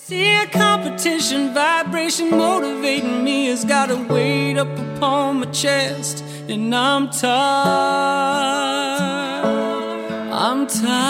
See a competition, vibration motivating me has got a weight up upon my chest, and I'm tired. I'm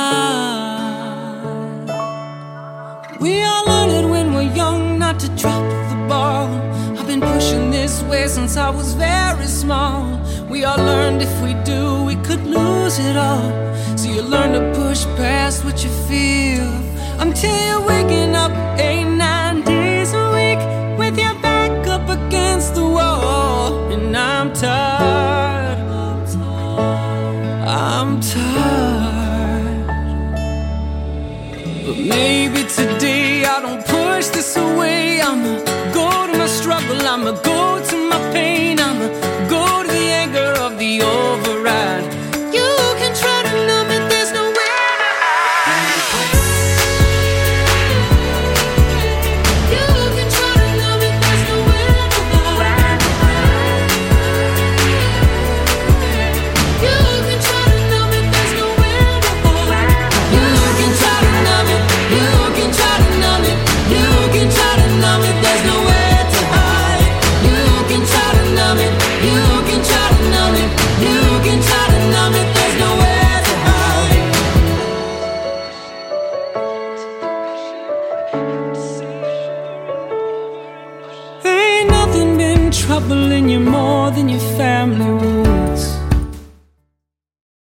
tired. We all learn it when we're young not to drop the ball. I've been pushing this way since I was very small. We all learned if we do, we could lose it all. So you learn to push past what you feel until you're waking up 8-9 days a week with your back up against the wall. And I'm tired. I'm tired. But maybe today I don't push this away. I'ma go to my struggle, I'ma go to my pain, I'ma go to the anger of the override. You can try to numb it, there's no way to hide. You can try to numb it, there's no way to hide. You can try to numb it, there's no way to hide. You can try to numb it, you can try to numb it, you can try to numb it, there's no way to hide. You can try to numb it, you can try to numb it, you can try to numb it, there's no way to hide. Ain't nothing been troubling you more than your family would.